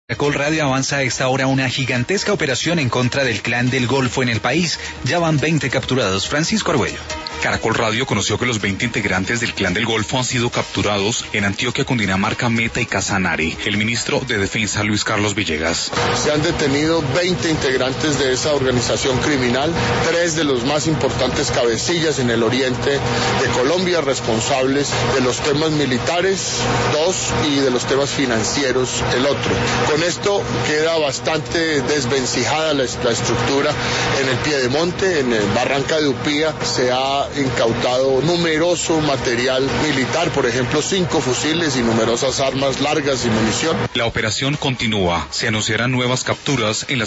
Caracol Radio avanza a esta hora una gigantesca operación en contra del Clan del Golfo en el país. Ya van 20 capturados. Francisco Argüello. Caracol Radio conoció que los 20 integrantes del Clan del Golfo han sido capturados en Antioquia, Cundinamarca, Meta y Casanare. El ministro de Defensa, Luis Carlos Villegas. Se han detenido 20 integrantes de esa organización criminal, 3 de los más importantes cabecillas en el oriente de Colombia, responsables de los temas militares, 2, y de los temas financieros, el otro. Con esto queda bastante desvencijada la estructura en el Piedemonte, en Barranca de Upía. Se ha incautado numeroso material militar, por ejemplo 5 fusiles y numerosas armas largas y munición. La operación continúa. Se anunciarán nuevas capturas en las